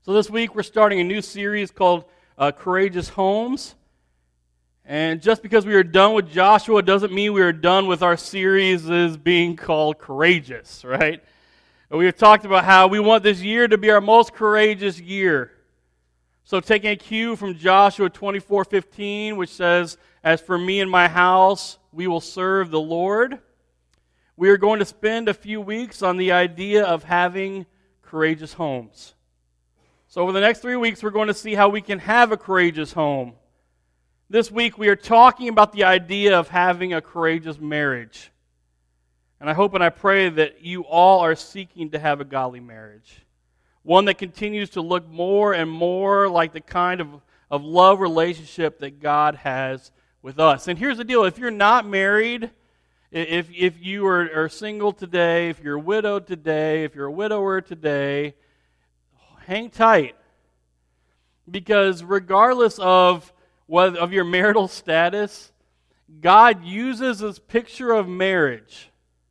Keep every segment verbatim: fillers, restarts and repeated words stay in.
So this week we're starting a new series called uh, Courageous Homes. And just because we are done with Joshua doesn't mean we are done with our series as being called Courageous, right? We have talked about how we want this year to be our most courageous year. So taking a cue from Joshua twenty-four fifteen, which says, "As for me and my house, we will serve the Lord," we are going to spend a few weeks on the idea of having courageous homes. So over the next three weeks, we're going to see how we can have a courageous home. This week, we are talking about the idea of having a courageous marriage. And I hope and I pray that you all are seeking to have a godly marriage. One that continues to look more and more like the kind of, of love relationship that God has with us. And here's the deal. If you're not married, if, if you are, are single today, if you're widowed today, if you're a widower today, hang tight. Because regardless of whether, of your marital status, God uses this picture of marriage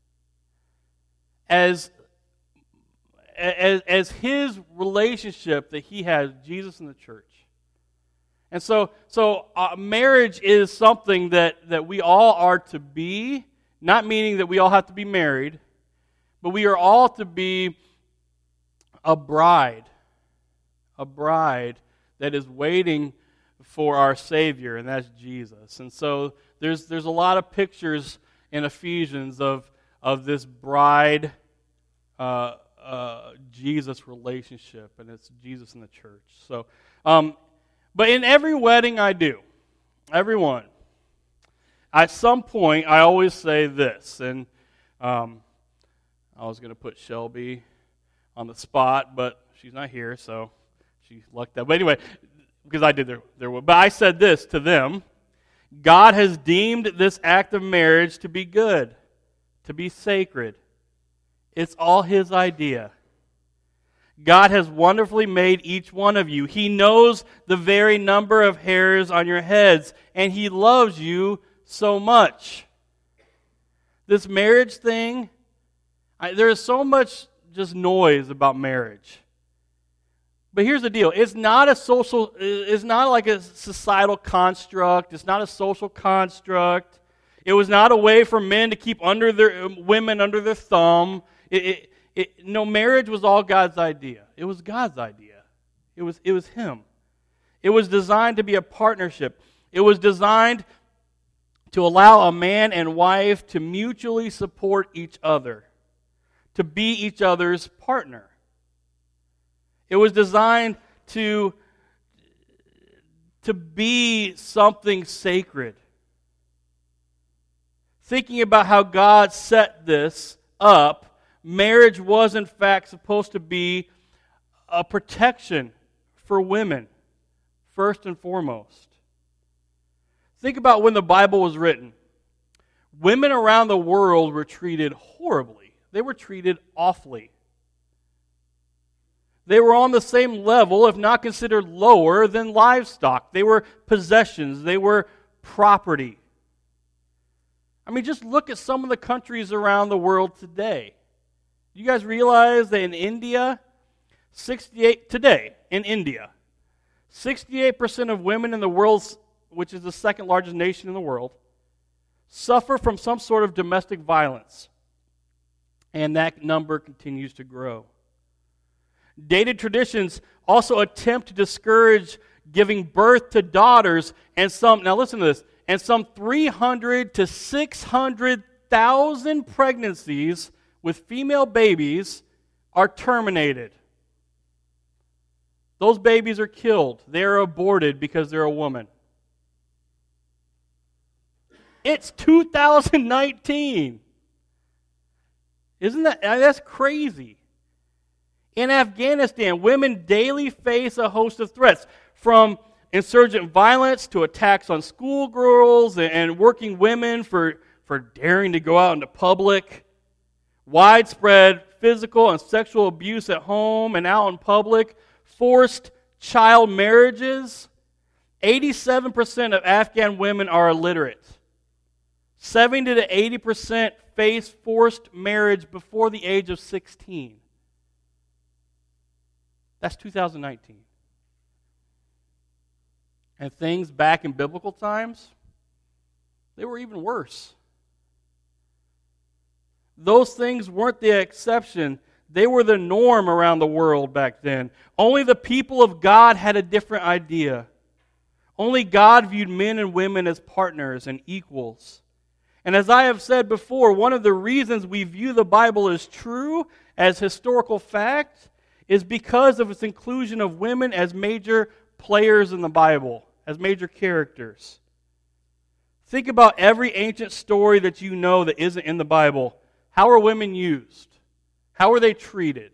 as, as, as His relationship that He has, Jesus and the church. And so, so uh, marriage is something that, that we all are to be, not meaning that we all have to be married, but we are all to be a bride, a bride that is waiting for our Savior, and that's Jesus. And so there's there's a lot of pictures in Ephesians of, of this bride uh, uh, Jesus relationship, and it's Jesus and the church. So, um, but in every wedding I do, every one, at some point I always say this, and um, I was going to put Shelby on the spot, but she's not here, so she lucked out. But anyway, because I did their, their but I said this to them: God has deemed this act of marriage to be good, to be sacred. It's all His idea. God has wonderfully made each one of you. He knows the very number of hairs on your heads, and He loves you so much. This marriage thing, I, there is so much just noise about marriage. But here's the deal. It's not a social, it's not like a societal construct. It's not a social construct. It was not a way for men to keep under their women under their thumb. It, it, it, no, marriage was all God's idea. It was God's idea. It was, it was Him. It was designed to be a partnership. It was designed to allow a man and wife to mutually support each other, to be each other's partner. It was designed to, to be something sacred. Thinking about how God set this up, marriage was in fact supposed to be a protection for women, first and foremost. Think about when the Bible was written. Women around the world were treated horribly. They were treated awfully. They were on the same level, if not considered lower, than livestock. They were possessions. They were property. I mean, just look at some of the countries around the world today. You guys realize that in India, sixty-eight today in India, sixty-eight percent of women in the world, which is the second largest nation in the world, suffer from some sort of domestic violence. And that number continues to grow. Dated traditions also attempt to discourage giving birth to daughters, and some, now listen to this, and some three hundred to six hundred thousand pregnancies with female babies are terminated. Those babies are killed. They are aborted because they're a woman. It's two thousand nineteen. Isn't that, that's crazy. In Afghanistan, women daily face a host of threats, from insurgent violence to attacks on schoolgirls and working women for, for daring to go out into public, widespread physical and sexual abuse at home and out in public, forced child marriages. eighty-seven percent of Afghan women are illiterate. seventy to eighty percent face forced marriage before the age of sixteen. That's two thousand nineteen. And things back in biblical times, they were even worse. Those things weren't the exception. They were the norm around the world back then. Only the people of God had a different idea. Only God viewed men and women as partners and equals. And as I have said before, one of the reasons we view the Bible as true, as historical fact, is because of its inclusion of women as major players in the Bible, as major characters. Think about every ancient story that you know that isn't in the Bible. How are women used? How are they treated?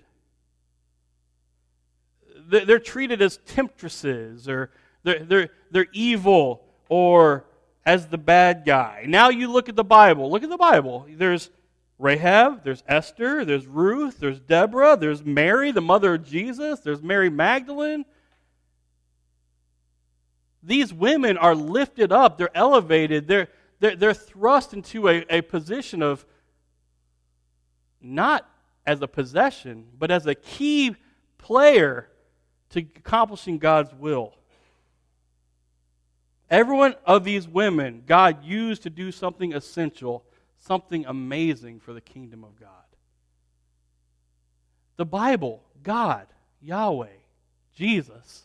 They're treated as temptresses, or they're, they're, they're evil, or as the bad guy. Now you look at the Bible. Look at the Bible. There's Rahab, there's Esther, there's Ruth, there's Deborah, there's Mary, the mother of Jesus, there's Mary Magdalene. These women are lifted up, they're elevated, they're, they're, they're thrust into a, a position of not as a possession, but as a key player to accomplishing God's will. Every one of these women, God used to do something essential, something amazing for the kingdom of God. The Bible, God, Yahweh, Jesus,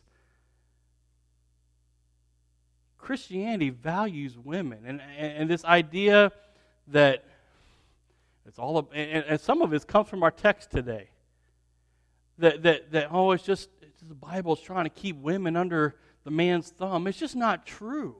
Christianity values women. And, and, and this idea that it's all, and, and some of it comes from our text today. That, that, that oh, it's just, it's just the Bible's trying to keep women under the man's thumb. It's just not true.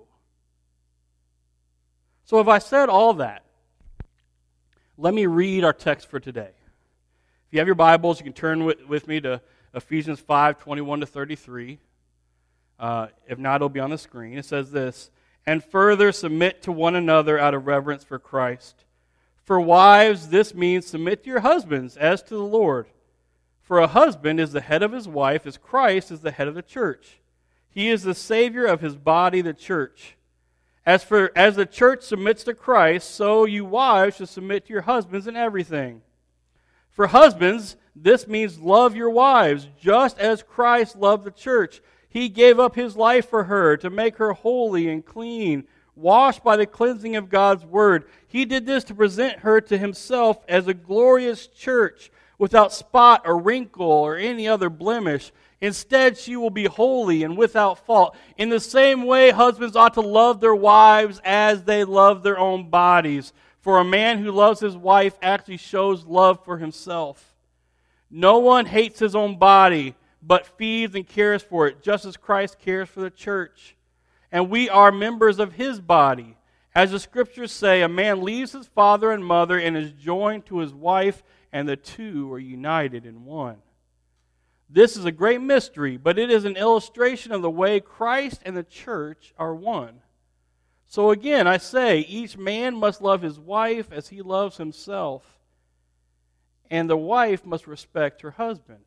So if I said all that, let me read our text for today. If you have your Bibles, you can turn with, with me to Ephesians five, twenty-one to thirty-three. Uh, if not, it'll be on the screen. It says this, "And further submit to one another out of reverence for Christ. For wives, this means submit to your husbands as to the Lord. For a husband is the head of his wife, as Christ is the head of the church. He is the Savior of his body, the church. As for as the church submits to Christ, so you wives should submit to your husbands in everything. For husbands, this means love your wives, just as Christ loved the church. He gave up his life for her to make her holy and clean, washed by the cleansing of God's word. He did this to present her to himself as a glorious church, without spot or wrinkle or any other blemish. Instead, she will be holy and without fault. In the same way, husbands ought to love their wives as they love their own bodies. For a man who loves his wife actually shows love for himself. No one hates his own body, but feeds and cares for it, just as Christ cares for the church. And we are members of his body. As the scriptures say, a man leaves his father and mother and is joined to his wife, and the two are united in one. This is a great mystery, but it is an illustration of the way Christ and the church are one. So again, I say, each man must love his wife as he loves himself, and the wife must respect her husband."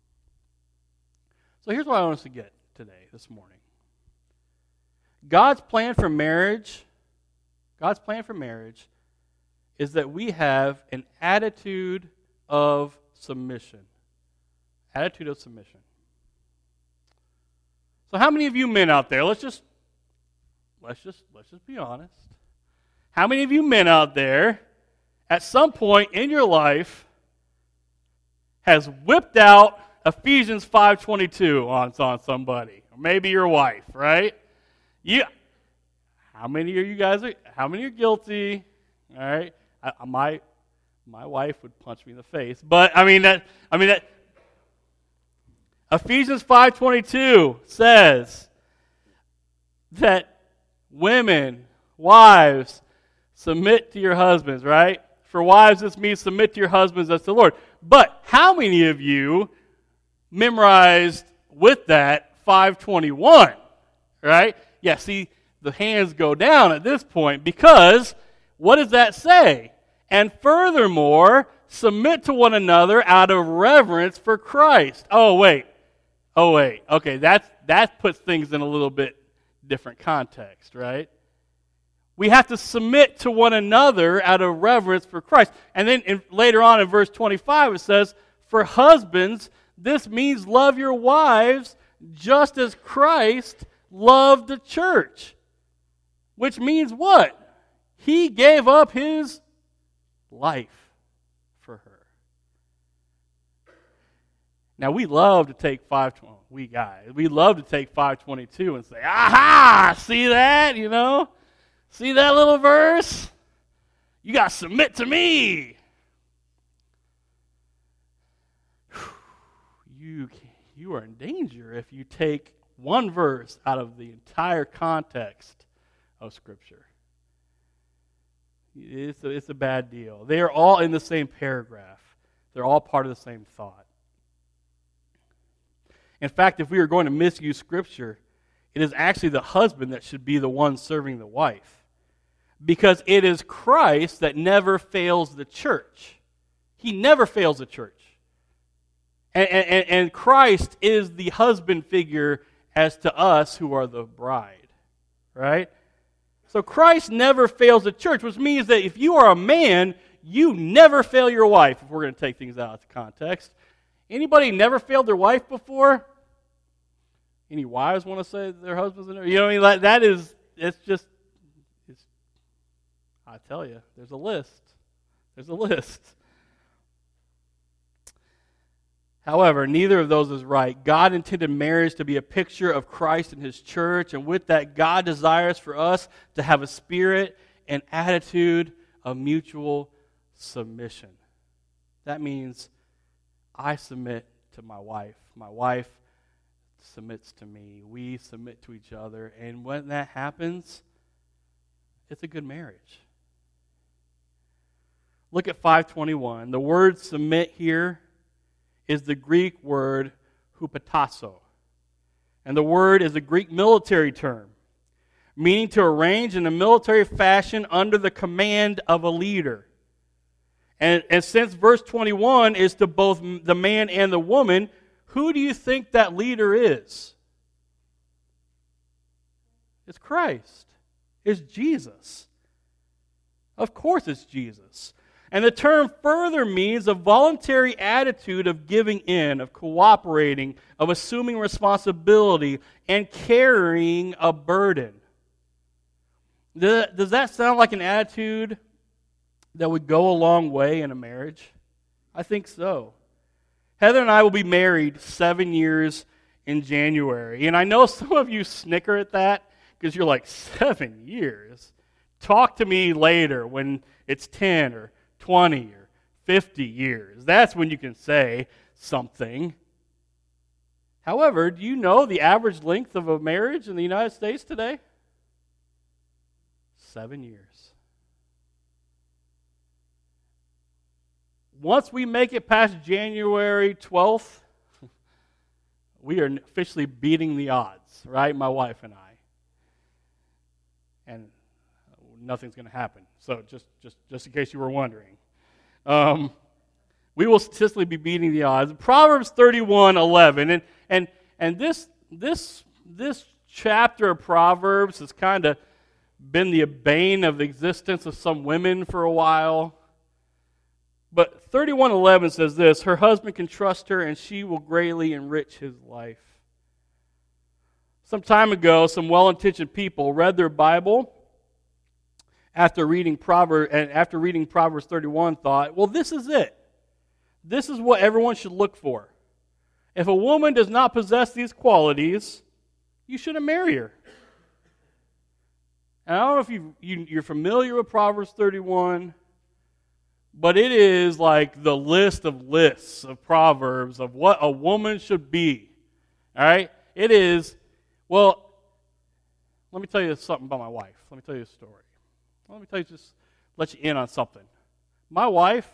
So here's what I want us to get today, this morning. God's plan for marriage, God's plan for marriage is that we have an attitude of submission. Attitude of submission. So how many of you men out there, let's just let's just let's just be honest. How many of you men out there at some point in your life has whipped out Ephesians five twenty-two on, on somebody? Or maybe your wife, right? You how many of you guys are how many are guilty? All right? I, my my wife would punch me in the face. But I mean that I mean that Ephesians five twenty-two says that women, wives, submit to your husbands, right? For wives, this means submit to your husbands as to the Lord. But how many of you memorized with that five twenty-one, right? Yeah, see, the hands go down at this point because what does that say? And furthermore, submit to one another out of reverence for Christ. Oh, wait. Oh, wait. Okay, that's, that puts things in a little bit different context, right? We have to submit to one another out of reverence for Christ. And then in, later on in verse twenty-five it says, "For husbands, This means love your wives just as Christ loved the church. Which means what? He gave up his life for her. Now we love to take five twenty. We guys, we love to take five twenty-two and say, "Aha! See that? You know, see that little verse? You got to submit to me." You you are in danger if you take one verse out of the entire context of Scripture. It's a, it's a bad deal. They are all in the same paragraph. They're all part of the same thought. In fact, if we are going to misuse Scripture, it is actually the husband that should be the one serving the wife. Because it is Christ that never fails the church. He never fails the church. And, and, and Christ is the husband figure as to us who are the bride. Right? So Christ never fails the church, which means that if you are a man, you never fail your wife, if we're going to take things out of context. Anybody never failed their wife before? Any wives want to say their husbands? You know what I mean? Like, that is, it's just, it's, I tell you, there's a list. There's a list. However, neither of those is right. God intended marriage to be a picture of Christ and His church, and with that, God desires for us to have a spirit and attitude of mutual submission. That means I submit to my wife. My wife submits to me. We submit to each other, and when that happens, it's a good marriage. Look at five twenty-one. The word submit here is the Greek word hupotasso. And the word is a Greek military term, meaning to arrange in a military fashion under the command of a leader. And, and since verse twenty-one is to both the man and the woman, who do you think that leader is? It's Christ. It's Jesus. Of course it's Jesus. And the term further means a voluntary attitude of giving in, of cooperating, of assuming responsibility, and carrying a burden. Does that sound like an attitude that would go a long way in a marriage? I think so. Heather and I will be married seven years in January. And I know some of you snicker at that because you're like, seven years? Talk to me later when it's ten or twenty or fifty years. That's when you can say something. However, do you know the average length of a marriage in the United States today? Seven years. Once we make it past January twelfth, we are officially beating the odds, right? My wife and I. And nothing's going to happen. So just, just, just in case you were wondering. Um, we will statistically be beating the odds. Proverbs thirty-one eleven. And and and this this this chapter of Proverbs has kind of been the bane of the existence of some women for a while. But thirty-one eleven says this: her husband can trust her, and she will greatly enrich his life. Some time ago, some well-intentioned people read their Bible after reading Proverbs, and after reading Proverbs thirty-one, thought, well, this is it. This is what everyone should look for. If a woman does not possess these qualities, you shouldn't marry her. And I don't know if you, you, you're familiar with Proverbs thirty-one, but it is like the list of lists of Proverbs of what a woman should be. All right? It is, well, let me tell you something about my wife. Let me tell you a story. Let me tell you, just let you in on something. My wife,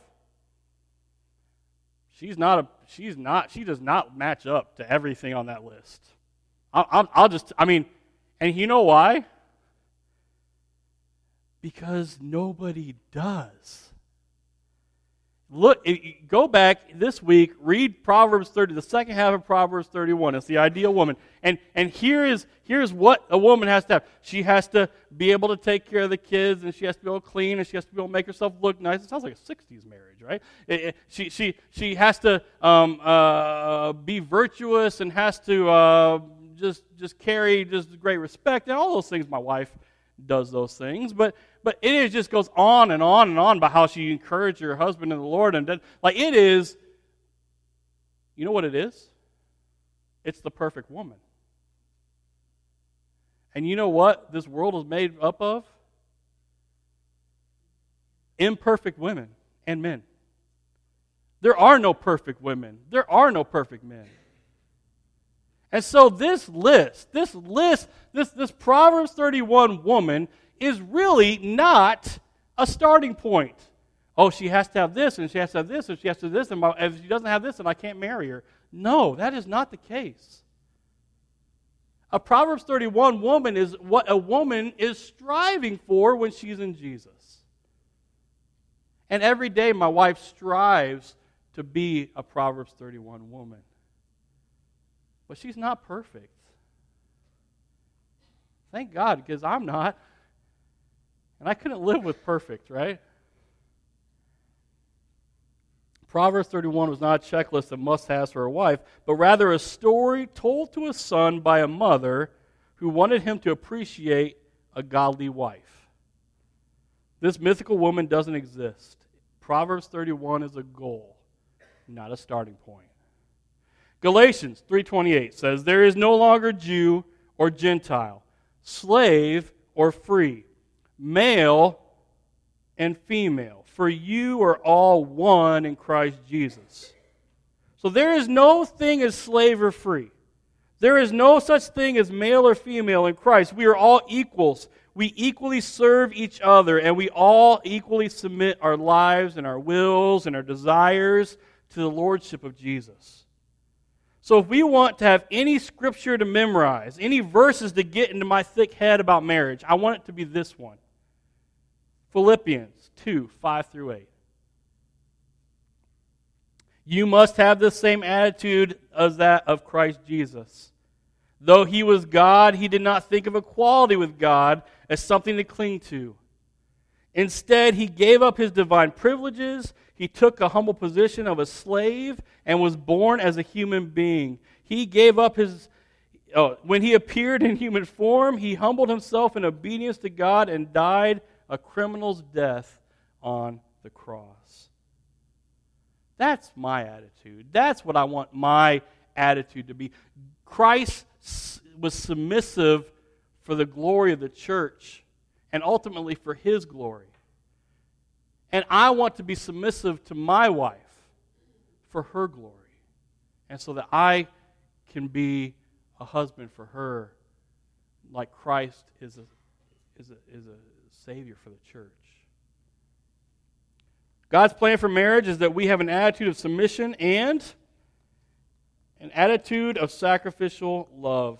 she's not a, she's not, she does not match up to everything on that list. I'll, I'll, I'll just, I mean, and you know why? Because nobody does. Look, go back this week, read Proverbs thirty, the second half of Proverbs thirty-one. It's the ideal woman. And and here is here's what a woman has to have. She has to be able to take care of the kids, and she has to be able to clean, and she has to be able to make herself look nice. It sounds like a sixties marriage, right? It, it, she she she has to um, uh, be virtuous and has to uh, just just carry just great respect and all those things. My wife does those things, but but it is just goes on and on and on about how she encouraged her husband in the Lord, and then, like it is. You know what it is? It's the perfect woman. And you know what this world is made up of? Imperfect women and men. There are no perfect women. There are no perfect men. And so this list, this list, this, this Proverbs thirty-one woman is really not a starting point. Oh, she has to have this, and she has to have this, and she has to have this, and my, if she doesn't have this, then I can't marry her. No, that is not the case. A Proverbs thirty-one woman is what a woman is striving for when she's in Jesus. And every day my wife strives to be a Proverbs thirty-one woman. But she's not perfect. Thank God, because I'm not. And I couldn't live with perfect, right? Proverbs thirty-one was not a checklist of must-haves for a wife, but rather a story told to a son by a mother who wanted him to appreciate a godly wife. This mythical woman doesn't exist. Proverbs thirty-one is a goal, not a starting point. Galatians three twenty-eight says, "There is no longer Jew or Gentile, slave or free, male and female, for you are all one in Christ Jesus." So there is no thing as slave or free. There is no such thing as male or female in Christ. We are all equals. We equally serve each other, and we all equally submit our lives and our wills and our desires to the lordship of Jesus. So if we want to have any scripture to memorize, any verses to get into my thick head about marriage, I want it to be this one. Philippians two, five through eight. You must have the same attitude as that of Christ Jesus. Though he was God, he did not think of equality with God as something to cling to. Instead, he gave up his divine privileges. He took a humble position of a slave and was born as a human being. He gave up his... Oh, when he appeared in human form, he humbled himself in obedience to God and died a criminal's death on the cross. That's my attitude. That's what I want my attitude to be. Christ was submissive for the glory of the church and ultimately for his glory. And I want to be submissive to my wife for her glory. And so that I can be a husband for her like Christ is a, is a, is a Savior for the church. God's plan for marriage is that we have an attitude of submission and an attitude of sacrificial love.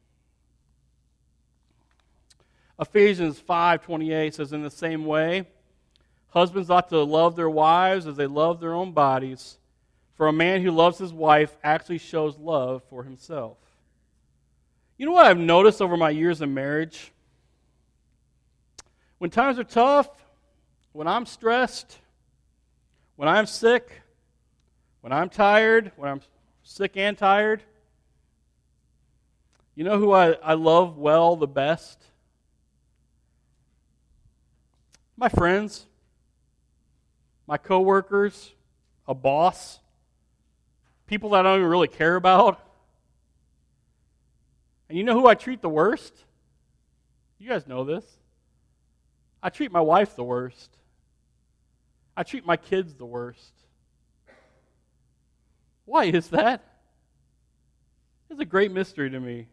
Ephesians five twenty-eight says, "In the same way, husbands ought to love their wives as they love their own bodies. For a man who loves his wife actually shows love for himself." You know what I've noticed over my years of marriage? When times are tough, when I'm stressed, when I'm sick, when I'm tired, when I'm sick and tired, you know who I, I love well the best? My friends, my coworkers, a boss, people that I don't even really care about. And you know who I treat the worst? You guys know this. I treat my wife the worst. I treat my kids the worst. Why is that? It's a great mystery to me.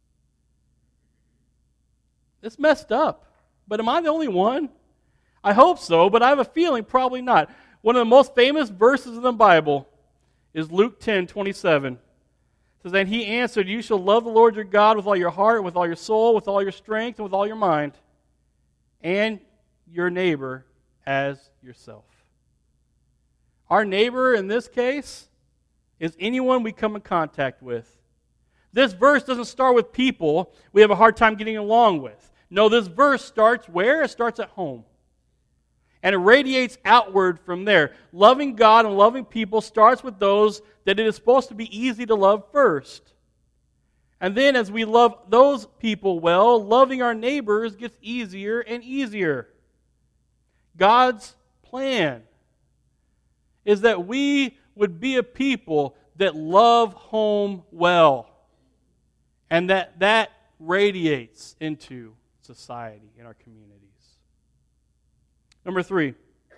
It's messed up. But am I the only one? I hope so, but I have a feeling probably not. One of the most famous verses in the Bible is Luke ten twenty-seven. It says, "And he answered, you shall love the Lord your God with all your heart, with all your soul, with all your strength, and with all your mind, and your neighbor as yourself." Our neighbor in this case is anyone we come in contact with. This verse doesn't start with people we have a hard time getting along with. No, this verse starts where? It starts at home. And it radiates outward from there. Loving God and loving people starts with those that it is supposed to be easy to love first. And then as we love those people well, loving our neighbors gets easier and easier. God's plan is that we would be a people that love home well. And that that radiates into society, in our communities. Number three,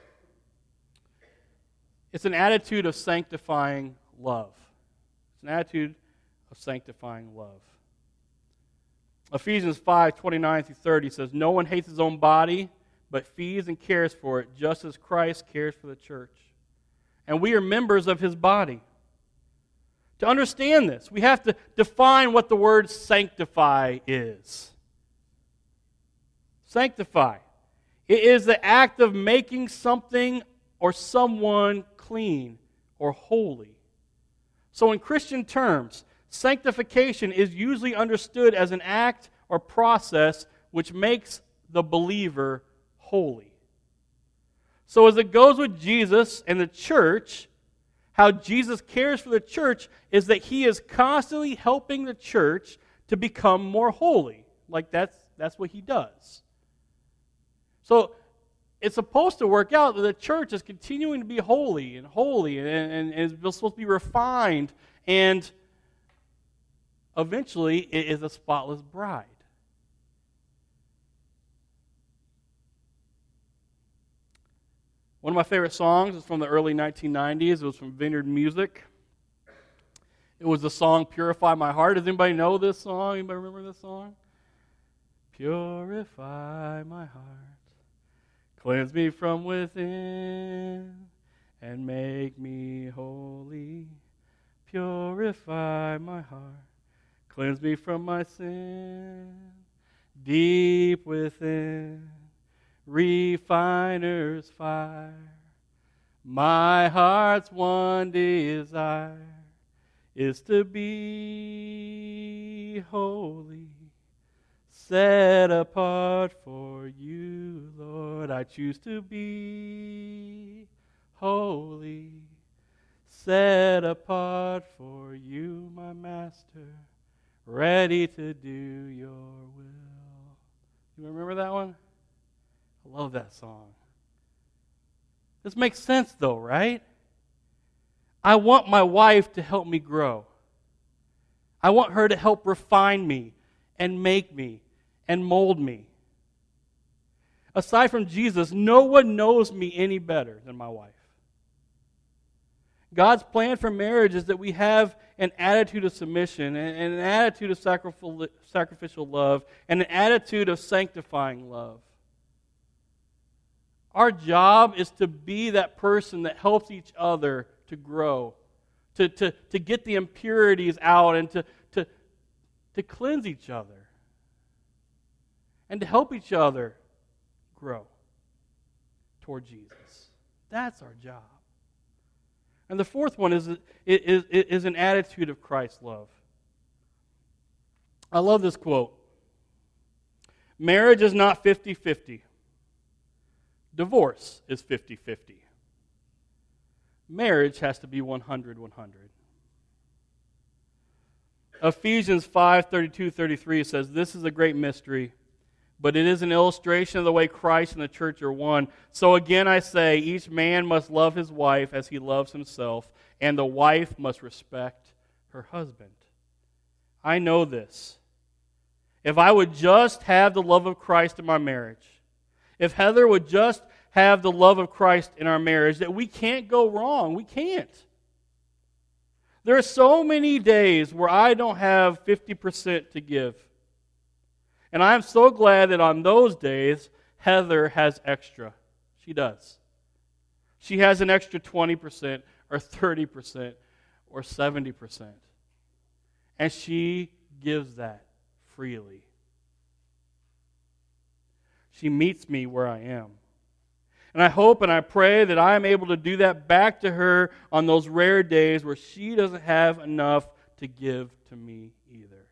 it's an attitude of sanctifying love. It's an attitude of sanctifying love. Ephesians five, twenty-nine through thirty says, "No one hates his own body, but feeds and cares for it, just as Christ cares for the church. And we are members of his body." To understand this, we have to define what the word sanctify is. Sanctify. It is the act of making something or someone clean or holy. So in Christian terms, sanctification is usually understood as an act or process which makes the believer holy. So as it goes with Jesus and the church, how Jesus cares for the church is that he is constantly helping the church to become more holy. Like that's that's what he does. So it's supposed to work out that the church is continuing to be holy and holy and, and, and is supposed to be refined, and eventually it is a spotless bride. One of my favorite songs is from the early nineteen nineties. It was from Vineyard Music. It was the song "Purify My Heart." Does anybody know this song? Anybody remember this song? Purify my heart, cleanse me from within, and make me holy. Purify my heart, cleanse me from my sin, deep within. Refiner's fire, my heart's one desire is to be holy, set apart for you, Lord. I choose to be holy, set apart for you, my Master, ready to do your will. You remember that one? I love that song. This makes sense though, right? I want my wife to help me grow. I want her to help refine me and make me and mold me. Aside from Jesus, no one knows me any better than my wife. God's plan for marriage is that we have an attitude of submission and an attitude of sacrificial love and an attitude of sanctifying love. Our job is to be that person that helps each other to grow, to, to, to get the impurities out and to, to, to cleanse each other and to help each other grow toward Jesus. That's our job. And the fourth one is, is, is an attitude of Christ's love. I love this quote. Marriage is not fifty-fifty. Divorce is fifty-fifty. Marriage has to be one hundred one hundred. Ephesians five thirty-two thirty-three says, "This is a great mystery, but it is an illustration of the way Christ and the church are one. So again I say, each man must love his wife as he loves himself, and the wife must respect her husband. I know this. If I would just have the love of Christ in my marriage, if Heather would just have the love of Christ in our marriage, that we can't go wrong. We can't. There are so many days where I don't have fifty percent to give. And I'm so glad that on those days, Heather has extra. She does. She has an extra twenty percent or thirty percent or seventy percent. And she gives that freely. She meets me where I am. And I hope and I pray that I am able to do that back to her on those rare days where she doesn't have enough to give to me either.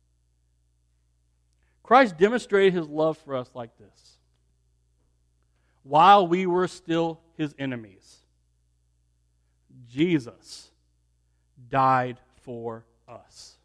Christ demonstrated his love for us like this. While we were still his enemies, Jesus died for us.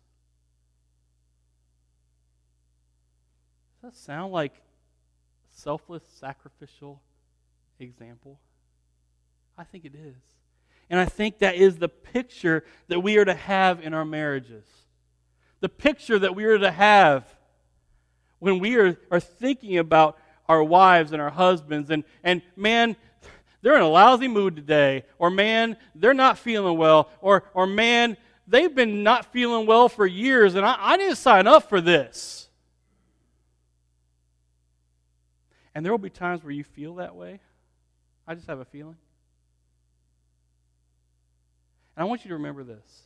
Does that sound like a selfless, sacrificial example? I think it is. And I think that is the picture that we are to have in our marriages. The picture that we are to have when we are, are thinking about our wives and our husbands. And, and man, they're in a lousy mood today. Or man, they're not feeling well. Or, or man, they've been not feeling well for years and I, I didn't sign up for this. And there will be times where you feel that way. I just have a feeling. And I want you to remember this.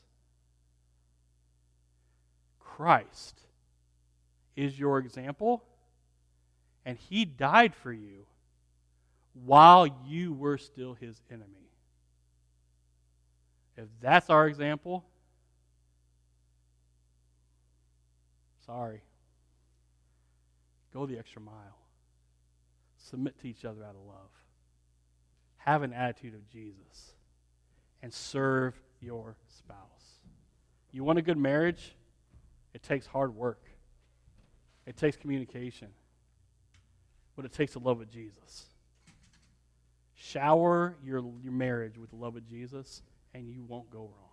Christ is your example, and he died for you while you were still his enemy. If that's our example, sorry. Go the extra mile. Submit to each other out of love. Have an attitude of Jesus. And serve your spouse. You want a good marriage? It takes hard work. It takes communication. But it takes the love of Jesus. Shower your, your marriage with the love of Jesus, and you won't go wrong.